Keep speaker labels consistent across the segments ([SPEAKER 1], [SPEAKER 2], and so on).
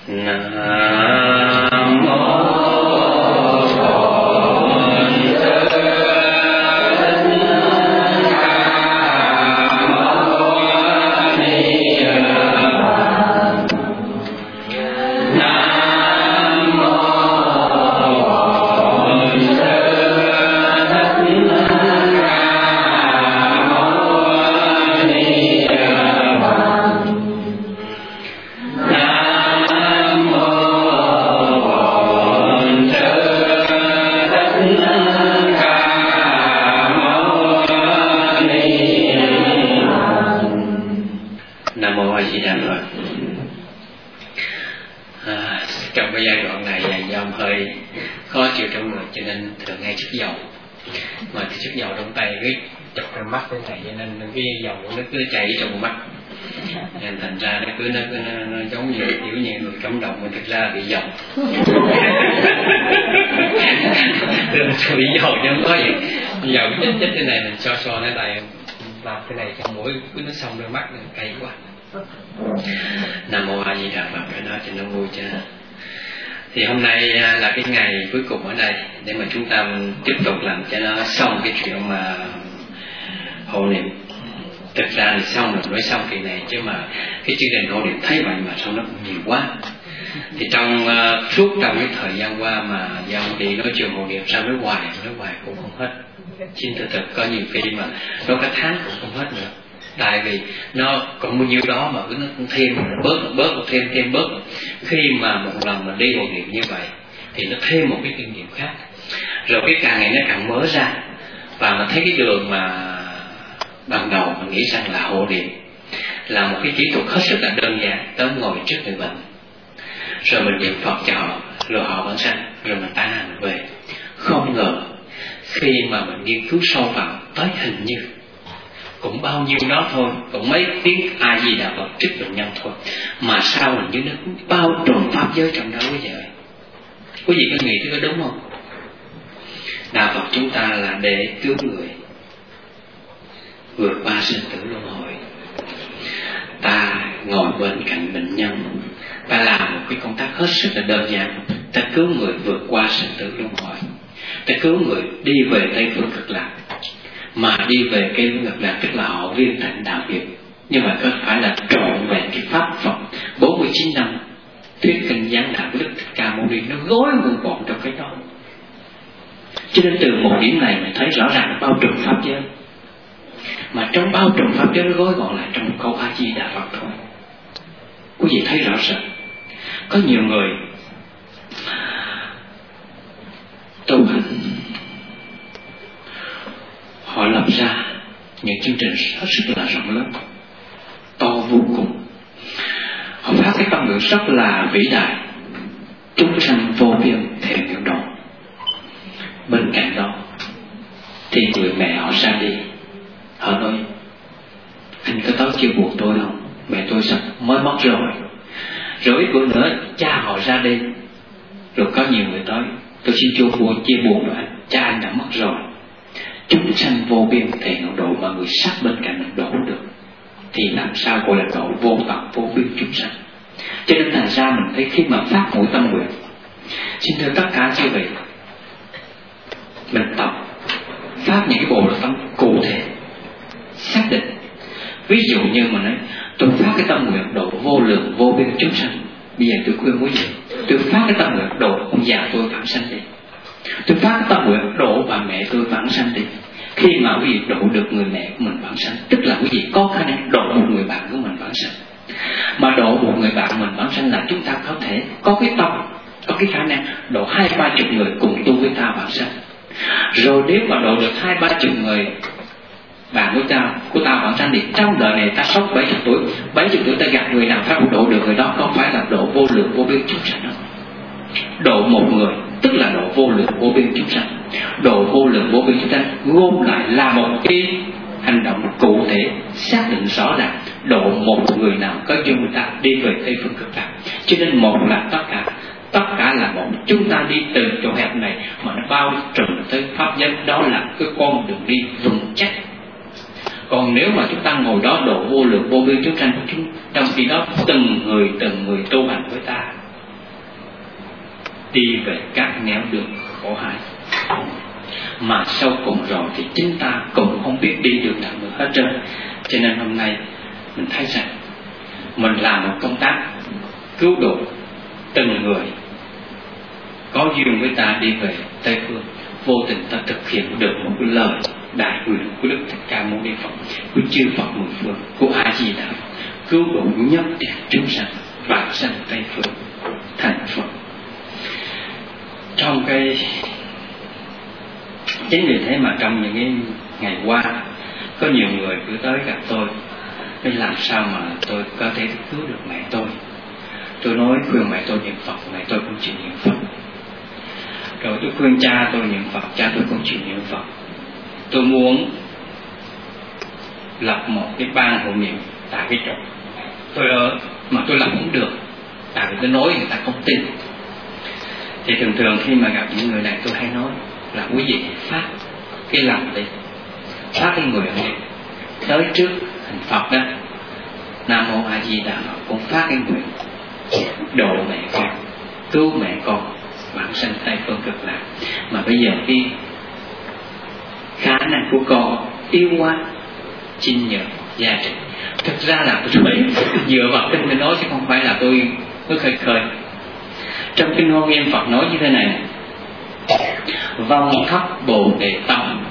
[SPEAKER 1] Nam mô trong cái giai đoạn này do hơi khó chịu trong người cho nên thường hay chút dầu, mà cái chút dầu trong tay cái chọc cái mắt thế này cho nên cái dầu nó cứ chảy trong mắt, nên thành ra nó giống như kiểu như người chống động mà thực ra bị dầu. Bị dầu chứ không có gì, dầu chết thế này mình so nó tại làm cái này trong mũi cứ nó xong đôi mắt nó cay quá. Nam mô A Di Đà Phật, cái đó cho nó vui chứ. Thì hôm nay là cái ngày cuối cùng ở đây để mà chúng ta tiếp tục làm cho nó xong cái chuyện mà hộ niệm. Thực ra thì xong rồi, nói xong kỳ này chứ mà cái chương trình hộ niệm thấy vậy mà sao nó cũng nhiều quá. Thì suốt trong cái thời gian qua mà do đi nói chuyện hộ niệm sao nói hoài cũng không hết. Xin thực có nhiều khi mà nói cả tháng cũng không hết nữa. Tại vì nó còn bao nhiêu đó mà cứ nó thêm bớt thêm bớt. Khi mà một lần mà đi hộ niệm như vậy thì nó thêm một cái kinh nghiệm khác, rồi cái càng ngày nó càng mở ra. Và mà thấy cái đường mà ban đầu mình nghĩ rằng là hộ niệm là một cái kỹ thuật hết sức là đơn giản, tới ngồi trước người bệnh rồi mình niệm Phật cho họ, rồi họ vẫn sanh, rồi mình tan hành về. Không ngờ khi mà mình nghiên cứu sâu vào tới hình như cũng bao nhiêu đó thôi, cũng mấy tiếng A Di Đà Phật trước bệnh nhân thôi, mà sao mình như nó bao trùm pháp giới trong đó quý vị ơi. Quý vị có nghĩ cái đúng không? Đạo Phật chúng ta là để cứu người vượt qua sinh tử luân hồi. Ta ngồi bên cạnh bệnh nhân, ta làm một cái công tác hết sức là đơn giản, ta cứu người vượt qua sinh tử luân hồi, ta cứu người đi về Tây Phương Cực Lạc. Mà đi về cái Cực Lạc tức là họ viên thành đạo nghiệp. Nhưng mà có phải là trọn vẹn cái pháp Phật 49 năm thuyết kinh giảng đạo của Đức Thích Ca Mâu Ni nó gói gọn gọn trong cái đó. Cho nên từ một điểm này mình thấy rõ ràng bao trùm pháp giới. Mà trong bao trùm pháp giới nó gói gọn lại trong một câu A Di Đà Phật thôi. Quý vị thấy rõ ràng. Có nhiều người tu hành, họ lập ra những chương trình hết sức là rộng lớn, to vô cùng. Họ phát cái tâm nguyện rất là vĩ đại, chúng sanh vô biên thệ nguyện độ. Bên cạnh đó thì người mẹ họ ra đi, họ nói: anh có tới chia buộc tôi không? Mẹ tôi sắp mới mất rồi. Rồi ít bữa nữa cha họ ra đi, rồi có nhiều người tới: tôi xin chú chia buộc rồi anh, cha anh đã mất rồi. Chúng sanh vô biên thệ nguyện độ, mà người sát bên cạnh mình độ được thì làm sao gọi là độ vô tận vô biên chúng sanh. Cho nên thành ra mình thấy khi mà phát mũi tâm nguyện, xin thưa tất cả quý vị, mình tập phát những cái bộ tâm cụ thể xác định. Ví dụ như mà nói tôi phát cái tâm nguyện độ vô lượng vô biên chúng sanh, bây giờ tôi khuyên quý vị, tôi phát cái tâm nguyện độ ông già tôi vãng sanh đi, tôi phát cái tâm nguyện độ bà mẹ tôi vãng sanh đi. Khi mà quý vị độ được người mẹ của mình vãng sanh, tức là quý vị có khả năng độ một người bạn của mình vãng sanh. Mà độ một người bạn mình vãng sanh là chúng ta có thể có cái tâm, có cái khả năng độ 20-30 người cùng tu với ta vãng sanh. Rồi nếu mà độ được 20-30 người bạn của ta vãng sanh thì trong đời này ta sống 70 tuổi, 70 tuổi ta gặp người nào ta cũng độ được người đó, không phải là độ vô lượng vô biên chúng sanh đâu. Độ một người tức là độ vô lượng vô biên chúng sanh. Độ vô lượng vô biên chúng sanh gom lại là một cái hành động cụ thể xác định rõ ràng độ một người nào có duyên người ta đi về Tây Phương Cực Lạc. Cho nên một là tất cả là một. Chúng ta đi từ chỗ hẹp này mà nó bao trùm tới pháp giới, đó là cái con đường đi vững chắc. Còn nếu mà chúng ta ngồi đó độ vô lượng vô biên chúng sanh, trong khi đó từng người tu hành với ta, đi về các nẻo đường khổ hại. Mà sau cùng rồi thì chúng ta cũng không biết đi đường nào nữa hết trơn. Cho nên hôm nay mình thấy rằng mình làm một công tác cứu độ từng người có duyên với ta đi về Tây Phương. Vô tình ta thực hiện được một cái lời đại nguyện của Đức Thích Ca Mâu Ni Phật, của chư Phật mười phương, của A Di Đà, cứu độ nhất thiết chúng sanh vạn sanh Tây Phương thành Phật. Trong cái chính vì thế mà trong những cái ngày qua có nhiều người cứ tới gặp tôi, nên làm sao mà tôi có thể cứu được mẹ tôi. Tôi nói khuyên mẹ tôi niệm Phật, mẹ tôi cũng chịu niệm Phật. Rồi tôi khuyên cha tôi niệm Phật, cha tôi cũng chịu niệm Phật. Tôi muốn lập một cái ban hộ niệm tại cái chỗ tôi ở, mà tôi lập không được, tại vì tôi nói người ta không tin. Thì thường thường khi mà gặp những người này tôi hay nói là quý vị phát cái lòng đi, phát cái nguyện đi, tới trước hình Phật đó, Nam Mô A Di Đà, cũng phát cái nguyện độ mẹ con, cứu mẹ con vãng sanh Tây Phương Cực Lạc. Mà bây giờ cái khả năng của con yếu quá, xin nhờ gia trì. Thực ra là tôi dựa vào kinh mình nói chứ không phải là tôi khơi khơi. Trong kinh Hoa Nghiêm Phật nói như thế này: vong thấp Bồ Đề tâm,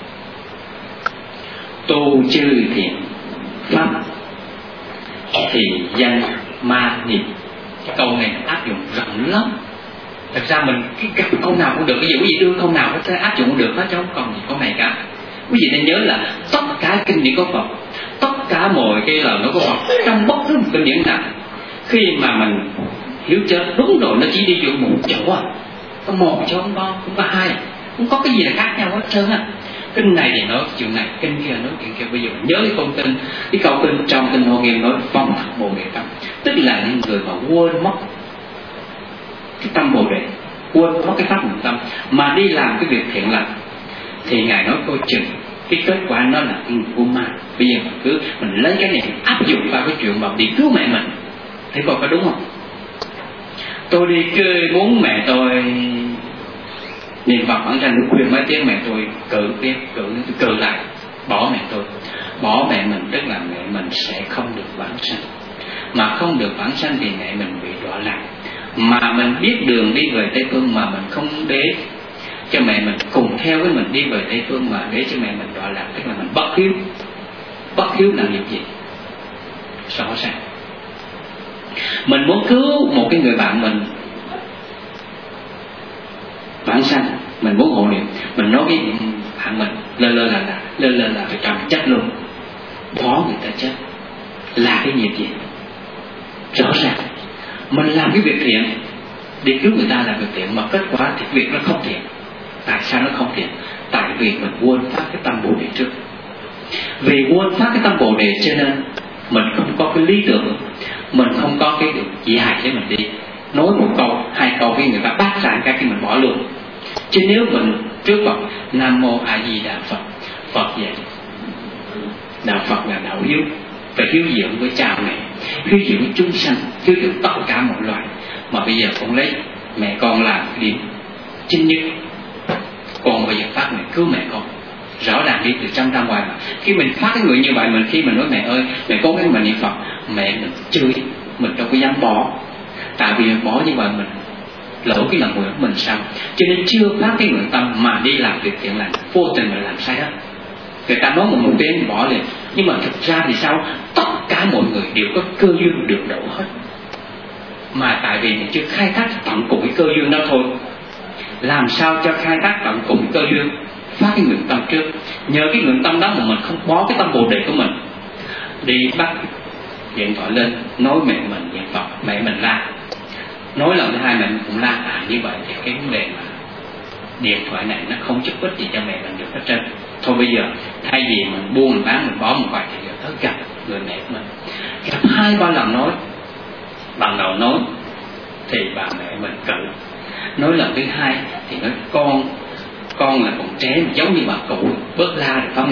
[SPEAKER 1] tu chư thiện pháp, thì danh ma niệm. Câu này áp dụng rộng lắm. Thật ra mình cái câu nào cũng được, ví dụ gì đưa câu nào có thể áp dụng được hết, chứ không còn gì câu này cả. Quý vị nên nhớ là tất cả kinh điển của Phật, tất cả mọi cái lời nói của Phật, trong bất cứ một kinh điển nào, khi mà mình hiểu chưa đúng rồi, nó chỉ đi vô một chỗ à, có một chỗ không có hai, không có cái gì là khác nhau hết trơn á. Kinh này thì nói chuyện này, kinh kia nói chuyện kia. Bây giờ nhớ cái câu kinh trong kinh Hoa Nghiêm nói vong thấp Bồ Đề tâm, tức là những người mà quên mất cái tâm Bồ Đề, quên mất cái pháp niệm tâm mà đi làm cái việc thiện lành, thì ngài nói coi chừng cái kết quả nó là của ma. Bây giờ mình lấy cái này áp dụng vào cái chuyện mà đi cứu mẹ mình, thấy coi có đúng không? Tôi đi chơi muốn mẹ tôi niệm Phật bản thân, tôi khuyên mấy tiếng mẹ tôi cự lại, bỏ mẹ tôi. Bỏ mẹ mình tức là mẹ mình sẽ không được vãng sanh, mà không được vãng sanh thì mẹ mình bị đọa lạc. Mà mình biết đường đi về Tây Phương mà mình không để cho mẹ mình cùng theo với mình đi về Tây Phương, mà để cho mẹ mình đọa lạc, tức là mình bất hiếu. Bất hiếu là nghiệp gì? Rõ ràng mình muốn cứu một cái người bạn mình vãng sanh, mình muốn hộ niệm, mình nói với bạn mình lơ là phải chồng chết luôn, bỏ người ta chết, là cái nghiệp gì? Rõ ràng mình làm cái việc thiện đi cứu người ta là việc thiện, mà kết quả thì việc nó không thiện. Tại sao nó không thiện? Tại vì mình quên phát cái tâm Bồ Đề trước. Vì quên phát cái tâm Bồ Đề cho nên mình không có cái lý tưởng, mình không có cái đường chỉ hài để mình đi. Nói một câu, hai câu với người ta bắt ra cái mình bỏ luôn. Chứ nếu mình trước Phật Nam Mô A Di Đà Phật, Phật dạy đạo Phật là đạo hiếu, phải hiếu dưỡng với cha mẹ, hiếu dưỡng chúng sanh, hiếu dưỡng tất cả mọi loài. Mà bây giờ con lấy mẹ con làm điểm chính nhất, con bây giờ phát nguyện cứu mẹ con, rõ ràng đi từ trong ra ngoài. Mà khi mình phát cái nguyện như vậy, mình khi mình nói mẹ ơi, mẹ cố gắng mà niệm Phật, mẹ mình chửi, mình đâu có dám bỏ. Tại vì bỏ như vậy mình lỗ cái lòng nguyện của mình sao? Cho nên chưa phát cái nguyện tâm mà đi làm việc thiện lành, vô tình mình làm sai hết. Người ta nói một tiếng bỏ liền, nhưng mà thực ra thì sao? Tất cả mọi người đều có cơ duyên được độ hết, mà tại vì mình chưa khai thác tận cùng cái cơ duyên đó thôi. Làm sao cho khai thác tận cùng cái cơ duyên? Phát cái nguyện tâm trước. Nhờ cái nguyện tâm đó mà mình không bó cái tâm Bồ Đề của mình, đi bắt điện thoại lên nói mẹ mình niệm Phật, mẹ mình la, nói lần thứ hai mẹ mình cũng la. Như vậy thì cái vấn đề mà điện thoại này nó không giúp ích gì cho mẹ mình được hết trơn. Thôi bây giờ thay vì mình buông mình bán, mình bỏ một vài thì giờ tới gặp người mẹ của mình, gặp 2-3 lần nói, bằng đầu nói thì bà mẹ mình cự, nói lần thứ hai thì nói con là còn trẻ, giống như bà cụ, bớt la được không này.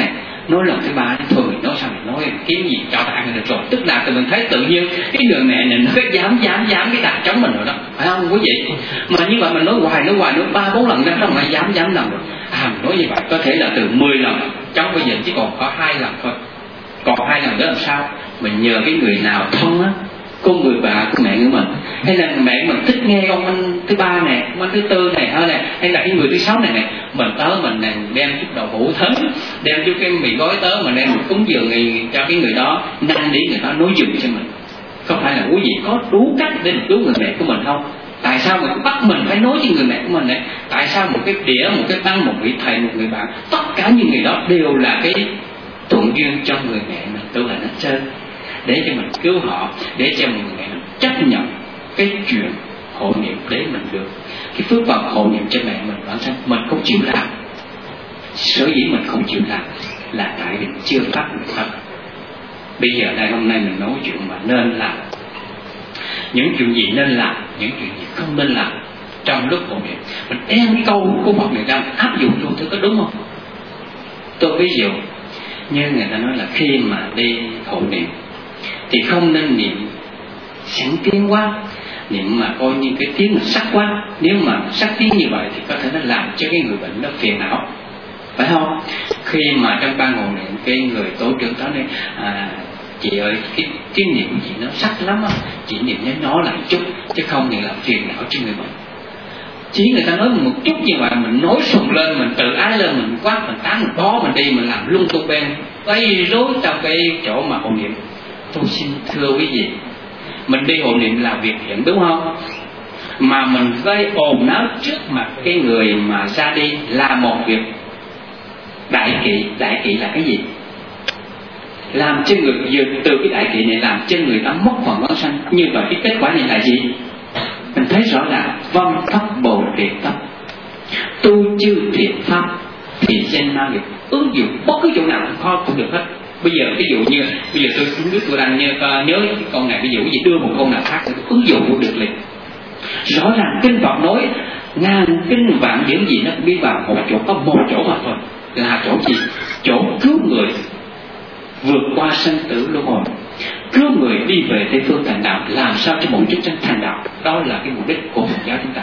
[SPEAKER 1] Nói lần thứ ba thôi mình nói sao mình nói kiếm gì cho ta ăn được rồi. Tức là mình thấy tự nhiên cái người mẹ này nó dám cái đàn chống mình rồi đó, phải không quý vị? Mà như vậy mình nói hoài nói 3-4 lần đó mà dám lần rồi. Nói như vậy có thể là từ 10 lần chống bây giờ chỉ còn có 2 lần thôi. Còn 2 lần đó làm sao? Mình nhờ cái người nào thân á, cô người bà của mẹ của mình, hay là mẹ mình thích nghe ông anh thứ ba này, ông anh thứ tư này, hay là cái người thứ 6 này, mình tới mình đem chút đậu hũ thớm, đem chút cái mì gói tới mà đem cúng dường cho cái người đó, năn nỉ người đó nói dùm cho mình. Không phải là quý vị có đủ cách để cứu người mẹ của mình không? Tại sao mình bắt mình phải nói với người mẹ của mình này? Tại sao một cái đĩa, một cái băng, một vị thầy, một người bạn, tất cả những người đó đều là cái thuận duyên cho người mẹ mình tu hành hết trơn, để cho mình cứu họ, để cho người mẹ mình chấp nhận cái chuyện hộ niệm để mình được cái phước phần hộ niệm cho mẹ mình bản thân. Mình không chịu làm. Sở dĩ mình không chịu làm là tại vì chưa phát được pháp. Bây giờ đây hôm nay mình nói chuyện mà nên làm, những chuyện gì nên làm, những chuyện gì không nên làm trong lúc hộ niệm. Mình đem cái câu của Phật người ta áp dụng luôn, thử có đúng không? Tôi ví dụ như người ta nói là khi mà đi hộ niệm thì không nên niệm sẵn tiếng quá, niệm mà coi như cái tiếng mà sắc quá. Nếu mà sắc tiếng như vậy thì có thể nó làm cho cái người bệnh nó phiền não, phải không? Khi mà trong ban hộ niệm cái người tổ trưởng đó này, chị ơi cái tiếng niệm của chị nó sắc lắm á, chị niệm nhỏ lại chút chứ không thì làm phiền não cho người bệnh. Chỉ người ta nói một chút như vậy mình nói sùng lên, mình tự ái lên, mình quát, mình tán, mình bó, mình đi, mình làm lung tung bên gây rối trong cái chỗ mà hộ niệm. Tôi xin thưa quý vị, mình đi hộ niệm là việc thiện đúng không? Mà mình gây ồn náo trước mặt cái người mà ra đi là một việc đại kỵ. Đại kỵ là cái gì? Làm cho người, từ cái đại kỵ này làm cho người ta mất phần quán sanh. Như vậy cái kết quả này là gì? Mình thấy rõ là vong thất bồ đề tâm, tu chư thiện pháp thì danh ma nghiệp, ứng dụng bất cứ chỗ nào cũng được hết. Bây giờ ví dụ như bây giờ tôi không biết tôi đang nhớ cái câu này, ví dụ gì đưa một câu nào khác ứng dụng cũng được liền. Rõ ràng kinh Phật nói ngàn kinh vạn điển gì nó cũng đi vào một chỗ, có một chỗ mà thôi, là chỗ gì? Chỗ cứu người vượt qua sinh tử luân hồi, cứu người đi về Tây phương thành đạo, làm sao cho mỗi chúng sanh thành đạo. Đó là cái mục đích của Phật giáo chúng ta.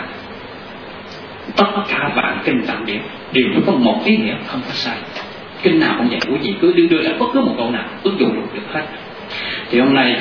[SPEAKER 1] Tất cả vạn kinh tạng điển đều có một ý nghĩa, không có sai. Kinh nào cũng vậy, quý vị cứ đưa ra bất cứ một câu nào ứng dụng được hết. Thì hôm nay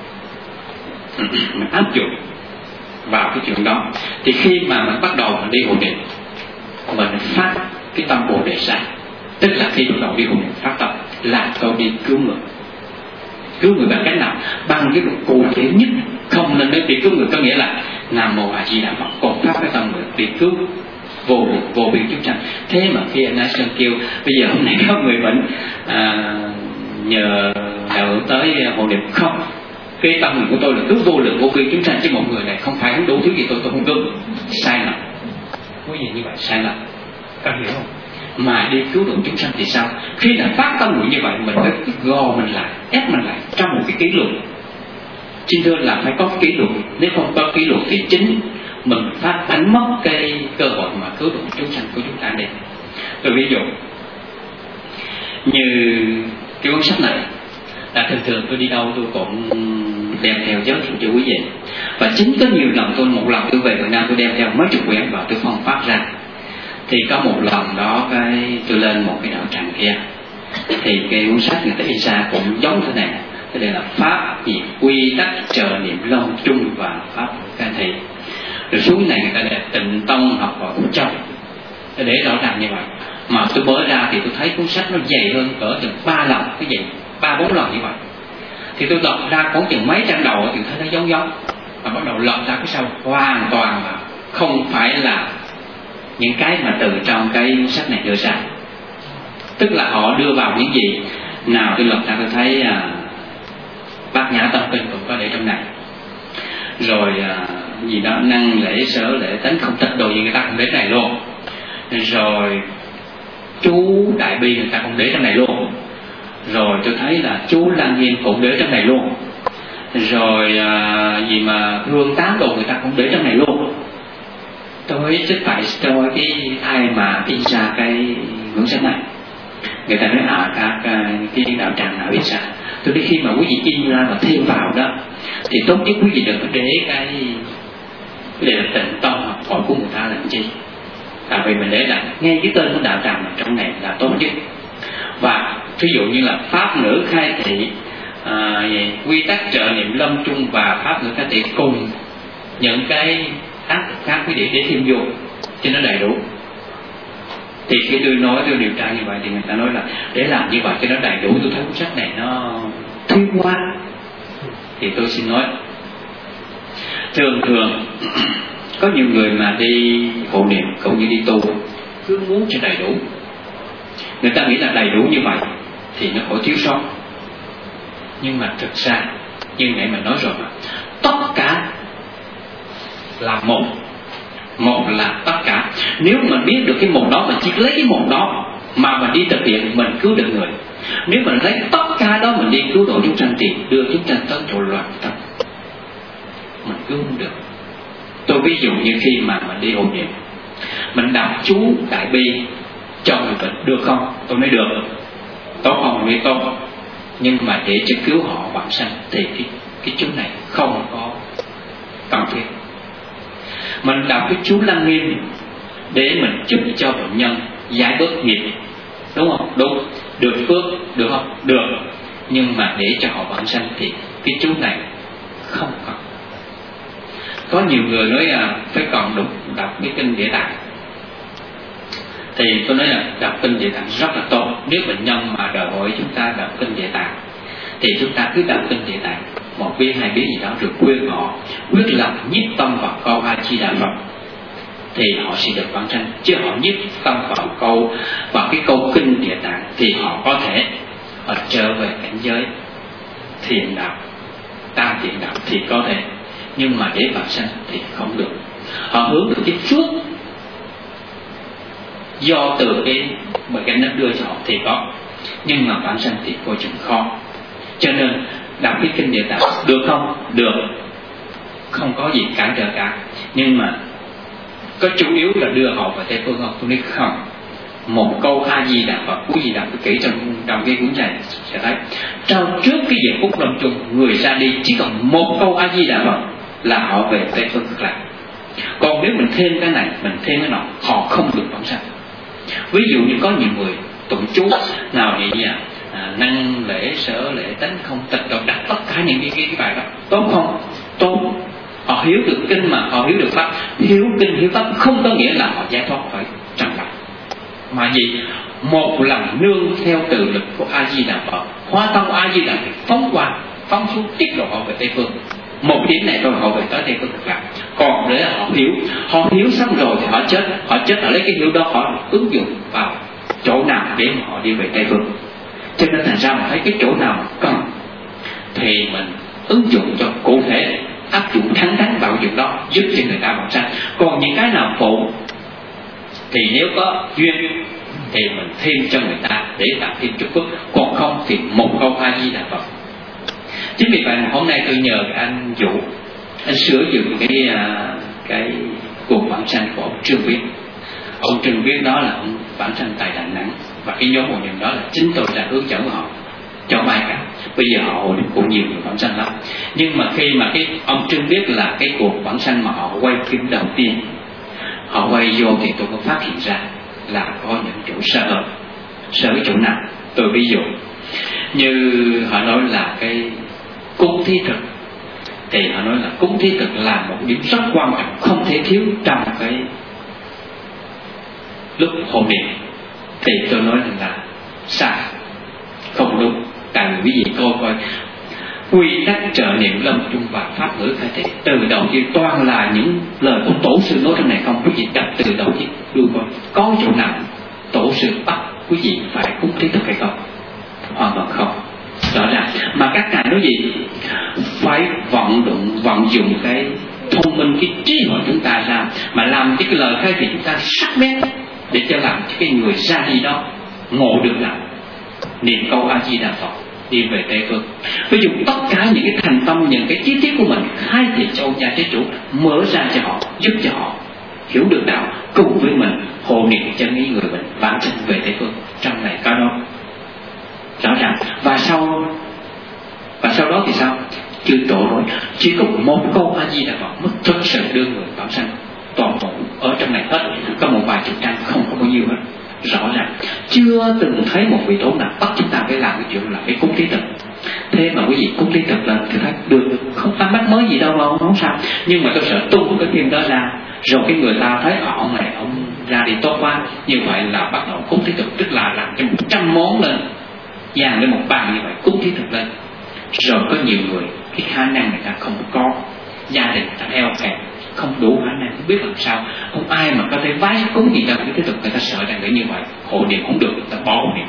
[SPEAKER 1] mình áp dụng vào cái chuyện đó. Thì khi mà mình bắt đầu mình đi hộ niệm, mình phát cái tâm bồ đề ra, tức là khi bắt đầu đi hộ niệm phát tâm là câu đi cứu người. Cứu người bằng cách nào? Bằng cái cụ thể nhất. Không nên nói đi cứu người có nghĩa là Nam Mô A Di Đà Phật, còn phát cái tâm người đi cứu vô biên chúng sanh. Thế mà khi anh Sơn kêu bây giờ hôm nay có người bệnh nhờ đạo tới hộ niệm, không, cái tâm nguyện của tôi là cứu vô lượng vô biên chúng sanh, chứ một người này không phải đủ thứ gì tôi không cứu. Sai lầm. Có gì như vậy sai lầm, các hiểu không? Mà đi cứu độ chúng sanh thì sao? Khi đã phát tâm nguyện như vậy, mình phải gò mình lại, ép mình lại trong một cái kỷ luật. Xin thưa là phải có kỷ luật. Nếu không có kỷ luật thì chính mình phát đánh mất cái cơ hội mà cứu độ chúng sanh của chúng ta đi. Tôi ví dụ như cái cuốn sách này là thường tôi đi đâu tôi cũng đem theo giới thiệu cho quý vị. Và chính có nhiều lần một lần tôi về Việt Nam tôi đem theo mấy chục quyển và tôi phân phát ra. Thì có một lần đó tôi lên một cái đạo tràng kia, thì cái cuốn sách người ta in ra cũng giống thế này. Thế đây là pháp gì quy tắc chờ niệm long chung và pháp can thị. Rồi xuống này người ta để Tịnh Tông học vào Phúc Châu, để rõ ràng như vậy. Mà tôi mở ra thì tôi thấy cuốn sách nó dày hơn cỡ chừng 3 lần, cái gì 3-4 lần như vậy. Thì tôi lật ra khoảng chừng mấy trang đầu thì thấy nó giống. Mà bắt đầu lật ra cái sau hoàn toàn là không phải là những cái mà từ trong cái sách này đưa ra. Tức là họ đưa vào những gì nào tôi lật ra tôi thấy Bát Nhã Tâm Kinh cũng có để trong này. Rồi gì đó năng lễ sở lễ tánh không tịch đồ gì người ta cũng để trong này luôn. Rồi chú Đại Bi người ta cũng để trong này luôn. Rồi tôi thấy là chú Lăng Nghiêm cũng để trong này luôn. Rồi gì mà Hương Tám Đồ người ta cũng để trong này luôn. Tôi chứ tại tôi cái ai mà in ra cái cuốn sách này. Người ta nói cái đạo tràng nào biết sao. Tôi nói khi mà quý vị in ra và thêm vào đó thì tốt nhất quý vị đừng có để cái đề tịnh tông học hỏi của người ta làm chi. Tại vì mình để là nghe cái tên của đạo tràng ở trong này là tốt nhất. Và ví dụ như là pháp ngữ khai thị, quy tắc trợ niệm lâm chung và pháp ngữ khai thị cùng những cái khác quý vị để thêm vô cho nó đầy đủ. Thì khi tôi điều tra như vậy thì người ta nói là để làm như vậy cho nó đầy đủ, tôi thấy cuốn sách này nó thiếu quá. Thì tôi xin nói, thường có nhiều người mà đi hộ niệm cũng như đi tu cứ muốn cho đầy đủ. Người ta nghĩ là đầy đủ như vậy thì nó khỏi thiếu sót. Nhưng mà thực ra như nãy mình nói rồi mà, tất cả là một là tất cả. Nếu mình biết được cái một đó, mình chỉ lấy cái một đó mà mình đi thực hiện, mình cứu được người. Nếu mình lấy tất cả đó mình đi cứu độ chúng sanh thì đưa chúng sanh tới chỗ loạn tâm, mình cứu không được. Tôi ví dụ như khi mà mình đi hộ niệm, mình đọc chú đại bi cho người bệnh được không? Tôi nói được. Tốt không? Tôi nói tốt. Nhưng mà để cho cứu họ vãng sanh thì cái chú này không có cần thiết. Mình đọc cái chú Lăng Nghiêm để mình giúp cho bệnh nhân giải bớt nghiệp, đúng không? Đúng. Được phước, được không? Được. Nhưng mà để cho họ vãng sanh thì cái chú này không cần. Có nhiều người nói phải còn đọc cái kinh Địa Tạng. Thì tôi nói là đọc kinh Địa Tạng rất là tốt. Nếu bệnh nhân mà đòi hỏi chúng ta đọc kinh Địa Tạng thì chúng ta cứ đọc kinh Địa Tạng một biết hai biết gì đó, rồi khuyên họ quyết lòng nhiếp tâm vào câu A Di Đà Phật thì họ sẽ được vãng sanh. Chứ họ nhiếp tâm vào cái câu kinh Địa Tạng thì họ có thể trở về cảnh giới thiện đạo, tam thiện đạo thì có thể, nhưng mà để vãng sanh thì không được. Họ hướng được cái phước do từ cái nó đưa cho họ thì có, nhưng mà vãng sanh thì vô chừng khó. Cho nên đọc cái kinh Địa Tạng được không? Được, không có gì cản trở cả. Nhưng mà có chủ yếu là đưa họ vào Tây phương không? Tôi nói không. Một câu A Di Đà Phật, quý vị đọc kỹ trong cái cuốn này sẽ thấy, trong trước cái giờ phút lâm chung, người ra đi chỉ còn một câu A Di Đà Phật là họ về Tây phương cực lạc. Còn nếu mình thêm cái này, mình thêm cái nọ, họ không được vãng sanh. Ví dụ như có nhiều người tụng chú nào vậy nha, năng lễ sở lễ tánh không tịch độc đặt tất cả những cái bài đó, tốt không? Tốt. Họ hiểu được kinh mà họ hiểu được pháp. Hiểu kinh hiểu pháp không có nghĩa là họ giải thoát khỏi trần lạc, mà gì? Một lần nương theo từ lực của A Di Đà Phật, hóa tâm A Di Đà Phật phóng qua, phóng xuống tiết lộ họ về Tây phương. Một điểm này thôi họ về tới Tây phương cực lạc. Còn để họ hiểu xong rồi thì họ chết ở lấy cái hiểu đó, họ ứng dụng vào chỗ nào để mà họ đi về Tây phương. Cho nên thành ra mà thấy cái chỗ nào cần thì mình ứng dụng cho cụ thể, áp dụng thắng vào việc đó, giúp cho người ta vãng sanh. Còn những cái nào phụ thì nếu có duyên thì mình thêm cho người ta để tạo thêm chút phước, còn không thì một câu A Di Đà Phật. Chính vì vậy mà hôm nay tôi nhờ anh Vũ, anh sửa dùm cái cuộc vãng sanh của ông Trương Viết. Ông Trương Viết đó là ông vãng sanh tại Đà Nẵng, và cái nhóm hộ niệm đó là chính tôi là hướng dẫn họ cho ai cả. Bây giờ họ hộ niệm cũng nhiều người vãng sanh lắm. Nhưng mà khi mà cái ông Trương Viết là cái cuộc vãng sanh mà họ quay phim đầu tiên, họ quay vô thì tôi có phát hiện ra là có những chỗ sơ cái chỗ nào. Tôi ví dụ như họ nói là cái cúng thí thực, thì họ nói là cúng thí thực là một điểm rất quan trọng, không thể thiếu trong cái lúc hộ niệm. Thì tôi nói là sai, không đúng. Tại vì quý vị coi quy tắc trợ niệm lâm chung và pháp ngữ khai thị từ đầu tiên toàn là những lời của tổ sư nói trong này không. Quý vị đọc từ đầu tiên đuôi coi có chỗ nào tổ sư bắt quý vị phải cúng thí thực hay không? Hoàn toàn không. Rõ ràng mà các ngài nói gì? Phải vận dụng cái thông minh, cái trí huệ chúng ta ra mà làm cái lời khai thị chúng ta sắc bén để cho làm cho cái người ra đi đó ngộ được là niệm câu A Di Đà Phật đi về Tây phương. Ví dụ tất cả những cái thành tâm, những cái chi tiết của mình khai thị cho ông cha chế chủ, mở ra cho họ, giúp cho họ hiểu được đạo cùng với mình, hộ niệm cho những người bệnh vãng sanh về Tây Phương. Trong này có đó rõ ràng. Và sau đó thì sao? Chưa tổ rồi, chỉ có một câu A Di Đà Phật mới thực sự đưa người vãng sanh. Toàn bộ ở trong này hết có một vài chục trang, không có bao nhiêu hết. Rõ ràng chưa từng thấy một vị tổ nào bắt chúng ta phải làm cái chuyện là phải cúng thí thực. Thế mà quý vị cúng thí thực là thử thách được, không phải mắc mới gì đâu mà không sao. Nhưng mà tôi sợ tung cái phim đó ra rồi cái người ta thấy ông này ông ra đi tốt quá, như vậy là bắt đầu cúng thí thực, tức là làm cho 100 món lên, dàn lên một bàn như vậy cúng thí thực lên. Rồi có nhiều người cái khả năng người ta không có, gia đình người ta eo hẹp, không đủ khả năng, không biết làm sao, không ai mà có thể vái cúng gì đâu. Cái thế thực người ta sợ rằng để như vậy hộ niệm không được, người ta bỏ hộ niệm,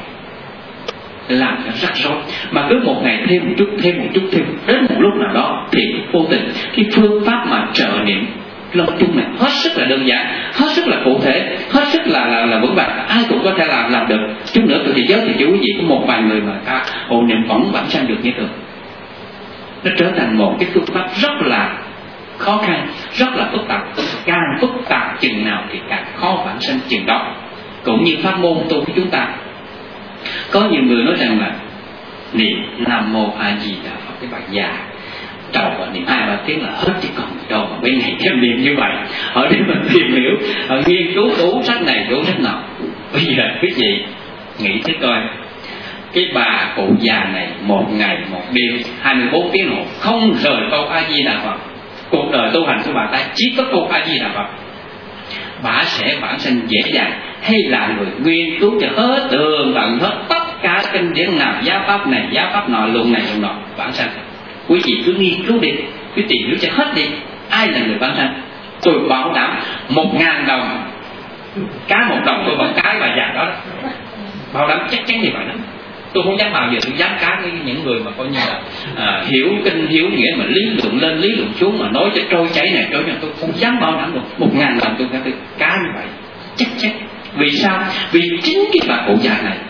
[SPEAKER 1] làm cho rắc rối. Mà cứ một ngày thêm một chút, thêm đến một lúc nào đó thì vô tình cái phương pháp mà trợ niệm Long chung này hết sức là đơn giản, hết sức là cụ thể, hết sức là vững vàng, ai cũng có thể làm được. Chút nữa tôi thì giới thiệu cho quý vị có một vài người mà ta hộ niệm vẫn vãng sanh được như thường. Nó trở thành một cái phương pháp rất là khó khăn, rất là phức tạp. Càng phức tạp chừng nào thì càng khó vãng sanh chừng đó. Cũng như pháp môn tu của chúng ta, có nhiều người nói rằng là niệm Nam Mô A Di Đà Phật cái bài già đầu và niệm 2-3 tiếng là hết, chứ còn đâu mà mấy ngày thêm niệm như vậy. Họ để mình tìm hiểu, họ nghiên cứu đủ sách này đủ sách nọ. Bây giờ quý vị nghĩ thế coi, cái bà cụ già này một ngày một đêm 24 tiếng hồ không rời câu A Di Đà Phật, cuộc đời tu hành của bà ta chỉ có câu A Di Đà Phật, bà sẽ vãng sanh dễ dàng. Hay là người nghiên cứu cho hết tường tận hết tất cả kinh điển nào, giáo pháp này giáo pháp nọ, luận này luận nọ, vãng sanh. Quý vị cứ nghiên cứu đi, cứ tìm hiểu cho hết đi, ai là người vãng sanh. Tôi bảo đảm 1.000 đồng cá 1 đồng tôi vẫn cái bà già đó, bảo đảm chắc chắn như vậy đó. Tôi không dám bao giờ tôi dám cá với những người mà coi như là hiểu kinh hiểu nghĩa mà lý luận lên lý luận xuống mà nói cho trôi chảy này trôi, tôi không dám bảo đảm được 1.000 đồng tôi cá như vậy chắc chắn. Vì sao? Vì chính cái bà cụ già này,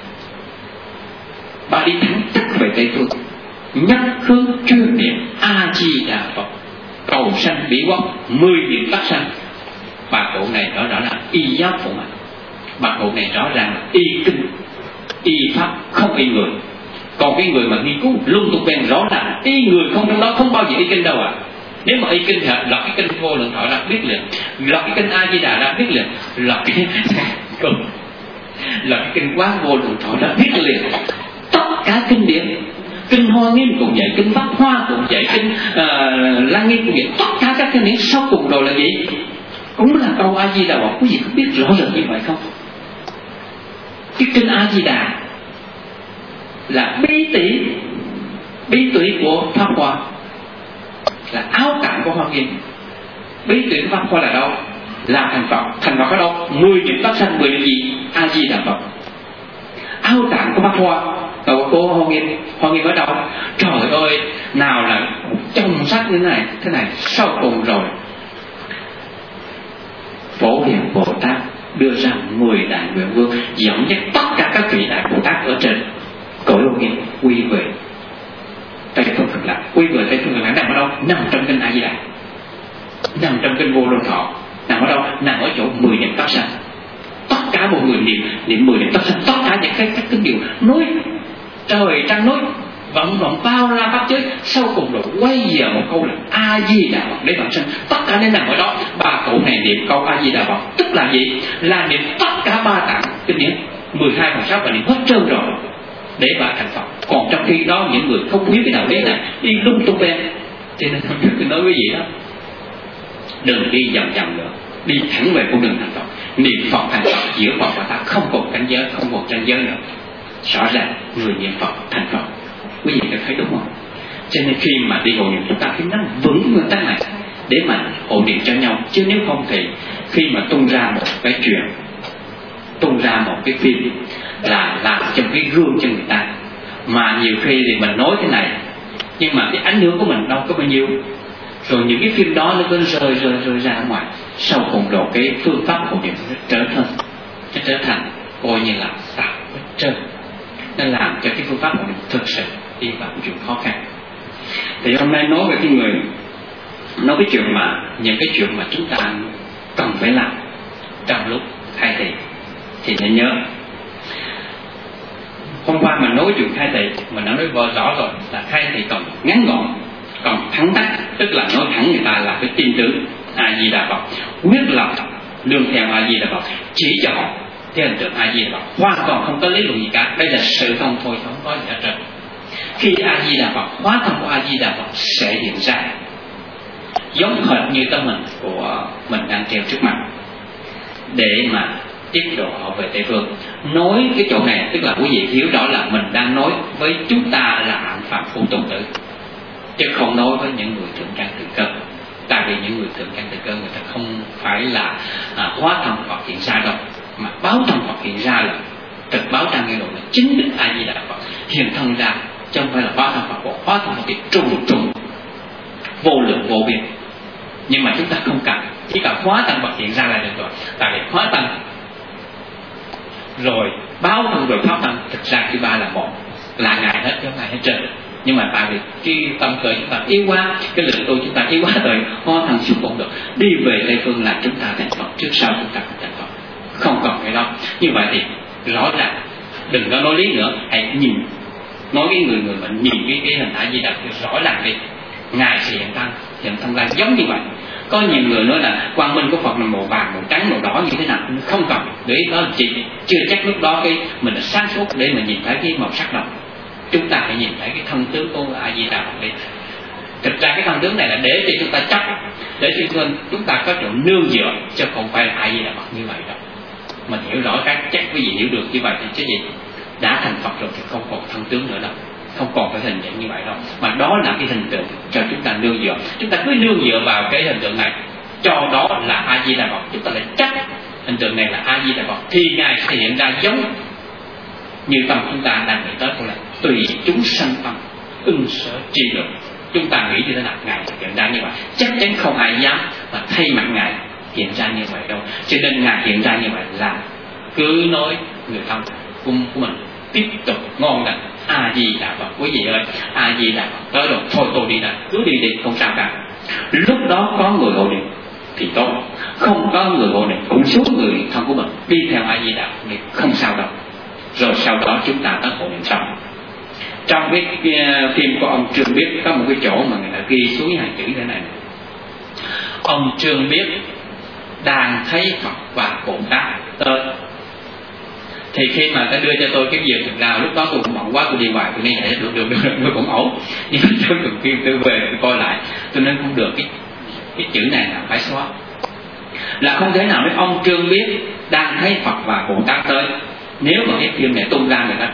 [SPEAKER 1] bà đi thẳng tắc về Tây Phương, nhất hướng chuyên niệm A Di Đà Phật, cầu sanh Bỉ Quốc, 10 niệm tác sanh. Bà cụ này rõ ràng là y giáo phụ mạnh, bà cụ này rõ ràng là y kinh y pháp không y người. Còn cái người mà nghiên cứu lung tung bèn rõ ràng y người không, trong đó không bao giờ y kinh đâu à. Nếu mà y kinh thì lọt cái kinh Vô Lượng Thọ ra biết liền, lọt cái kinh A Di Đà ra biết liền, lọt cái kinh Quán Vô Lượng Thọ ra biết liền. Tất cả kinh điển, kinh Hoa Nghiêm cũng vậy, kinh Pháp Hoa cũng vậy, kinh Lăng Nghiêm cũng vậy, tất cả các kinh điển sau cùng rồi là gì? Cũng là câu A Di Đà Phật. Quý vị có biết rõ ràng như vậy không? Cái kinh A Di Đà là bí tủy của Pháp Hoa, là áo cạn của Hoa Nghiêm. Bí tủy của Pháp Hoa là đâu? Là thành Phật. Thành Phật ở đâu? 10 niệm tác sanh, 10 niệm gì? A Di Đà Phật. Áo cạn của Pháp Hoa, đầu của Hoa Nghiêm. Hoa Nghiêm ở đâu? Trời ơi, nào là trong sách như thế này sau cùng rồi Phổ Hiền Bồ Tát đưa ra 10 đại nguyện vương dẫn dắt tất cả các vị đại Bồ Tát ở trên cõi Lô Nghiêm quy về Tây Phương Cực Lạc. Quy về Tây Phương Cực Lạc nằm ở đâu? Nằm trong kinh A Di Đà, nằm trong kinh Vô Lượng Thọ. Nằm ở đâu? Nằm ở chỗ 10 niệm tác sanh. Tất cả mọi người niệm 10 niệm tác sanh, tất cả những cái điều nói trời trăng nói vận bao la pháp giới, sau cùng rồi quay về một câu là A Di Đà Phật để vãng sanh. Tất cả nên nằm ở đó. Bà cụ này niệm câu A Di Đà Phật tức là gì? Là niệm tất cả 3 tạng kinh điển 12 phần 6 và niệm hết trơn rồi để bà thành Phật. Còn trong khi đó những người không biết cái đạo lý này đi lung tung bên, cho nên tôi nói với gì đó, đừng đi vòng vòng nữa, đi thẳng về con đường thành Phật. Niệm Phật thành Phật, giữa Phật và ta không còn cảnh giới, không còn ranh giới nữa. Rõ ràng người niệm Phật thành Phật. Quý vị có thấy đúng không? Cho nên khi mà đi hộ niệm chúng ta phải nắm vững nguyên tắc này để mà hộ niệm cho nhau. Chứ nếu không thì khi mà tung ra một cái chuyện, tung ra một cái phim là làm cho cái gương cho người ta, mà nhiều khi thì mình nói thế này nhưng mà cái ảnh hưởng của mình đâu có bao nhiêu, rồi những cái phim đó nó cứ rơi ra ngoài, sau cùng rồi cái phương pháp hộ niệm nó trở thành coi như là tạm hết trơn. Nó làm cho cái phương pháp hộ niệm thực sự đi vào chuyện khó khăn. Thì hôm nay nói về cái người, nói cái chuyện mà những cái chuyện mà chúng ta cần phải làm trong lúc khai thị. Thì nên nhớ, hôm qua mình nói chuyện khai thị, mình đã nói rõ rồi là khai thị còn ngắn gọn, còn thắng tắc, tức là nói thẳng người ta là cái tin tưởng A Di Đà Phật, quyết lòng nương theo A Di Đà Phật, chỉ cho họ cái hình tượng A Di Đà Phật, hoàn toàn không có lý luận gì cả. Đây là sự thông thôi, không có gì hết trơn. Khi A Di Đà Phật, hóa thân của A Di Đà Phật sẽ hiện ra, giống hệt như tấm hình của mình đang treo trước mặt, để mà tiếp độ họ về Tây Phương. Nói cái chỗ này tức là quý vị hiểu rõ là mình đang nói với chúng ta là hạng phàm phu tôn tử, chứ không nói với những người thượng căn tự cơ. Tại vì những người thượng căn tự cơ người ta không phải là hóa thân Phật hiện ra đâu, mà báo thân Phật hiện ra là thực báo trang nghe lộ là chính Đức A Di Đà Phật hiện thân ra, chứ không phải là hóa thân Phật. Hóa thân Phật thì trùng vô lượng vô biên, nhưng mà chúng ta không cần, chỉ cần hóa thân Phật hiện ra là được rồi. Tại vì hóa thân rồi báo thân rồi pháp thân, thực ra thứ ba là một, là ngài hết chứ không ngài hết trơn. Nhưng mà tại vì cái tâm cơ chúng ta yếu quá, cái lực tu chúng ta yếu quá rồi, hóa thân xuống cũng được. Đi về Tây Phương là chúng ta thành Phật, trước sau chúng ta thành Phật, không còn cái đó. Như vậy thì rõ ràng, đừng có nói lý nữa, hãy nhìn, nói với người mình nhìn cái hình A Di Đà rõ ràng đi, ngài sẽ hiện thân ra giống như vậy. Có nhiều người nói là quang minh của Phật là màu vàng, màu trắng, màu đỏ như thế nào, không cần để ý đó, chỉ chưa chắc lúc đó cái mình là sáng suốt để mà nhìn thấy cái màu sắc đâu. Chúng ta phải nhìn thấy cái thân tướng của A Di Đà Phật đi. Thực ra cái thân tướng này là để cho chúng ta chấp, để cho chúng ta có chỗ nương dựa, chứ không phải là A Di Đà Phật như vậy đâu. Mình hiểu rõ cái chắc quý vị hiểu được như vậy thì chứ gì, đã thành Phật rồi thì không còn thân tướng nữa đâu, không còn cái hình dạng như vậy đâu, mà đó là cái hình tượng cho chúng ta nương dựa. Chúng ta cứ nương dựa vào cái hình tượng này, cho đó là A Di Đà Phật, chúng ta lại chắc hình tượng này là A Di Đà Phật, thì ngài sẽ hiện ra giống như tâm chúng ta đang nghĩ tới, là tùy chúng sanh tâm ưng sở tri lượng. Chúng ta nghĩ như thế nào ngài hiện ra như vậy, chắc chắn không ai dám mà thay mặt ngài hiện ra như vậy đâu. Cho nên ngài hiện ra như vậy là cứ nói người thân của mình tiếp tục ngon lành A Di Đà Phật. Quý vị ơi, A Di Đà Phật tới rồi, thôi tôi đi ra, cứ đi không sao cả. Lúc đó có người hộ niệm thì tốt, không có người hộ niệm cũng xuống người thân của mình đi theo A Di Đà Phật niệm, không sao đâu. Rồi sau đó chúng ta tới hộ niệm xong. Trong cái phim của ông Trương Biết có một cái chỗ mà người ta ghi xuống hàng chữ thế này: ông Trương Biết đang thấy Phật và Bồ Tát tới. Thì khi mà ta đưa cho tôi cái việc thực ra lúc đó tôi cũng bận quá, tôi đi ngoài tôi đi để được tôi cũng ổn, nhưng mà tôi thường kêu tôi về tôi coi lại, tôi nên không được cái chữ này là phải xóa, là không thể nào nói ông Trương Biết đang thấy Phật và Bồ Tát tới. Nếu mà cái phim này tung ra người ta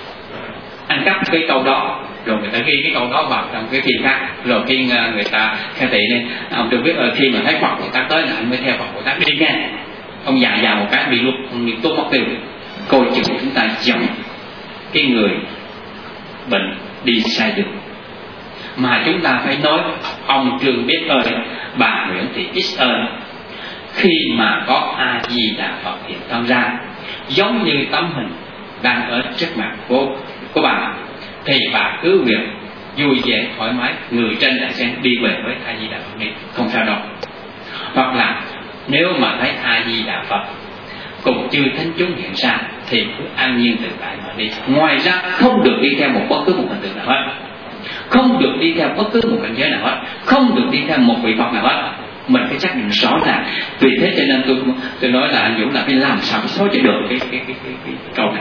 [SPEAKER 1] ăn cắp cái câu đó, rồi người ta ghi cái câu đó vào trong cái phim khác, rồi khi người ta khai thị lên ông Trương Biết khi mà thấy Phật Bồ Tát tới là anh mới theo Phật Bồ Tát đi nghe. Ông già một cái bị luôn, ông nghiêm túc mất tiêu. Coi chừng chúng ta giống cái người bệnh đi sai đường, mà chúng ta phải nói ông Trương Biết ơi, bà Nguyễn Thị X ơi, khi mà có A Di Đà Phật hiện thân ra giống như tấm hình đang ở trước mặt của bà, thì bà cứ việc vui vẻ thoải mái, người trên đại sen đi về với A Di Đà Phật đi, không sao đâu. Hoặc là nếu mà thấy A Di Đà Phật cùng chư thánh chúng hiện ra thì cứ an nhiên tự tại mà đi. Ngoài ra không được đi theo bất cứ một hình tượng nào hết, không được đi theo bất cứ một cảnh giới nào hết, không được đi theo một vị Phật nào hết. Mình phải xác định rõ ràng. Vì thế cho nên tôi nói là anh Dũng là phải làm sao xóa cho được cái câu này.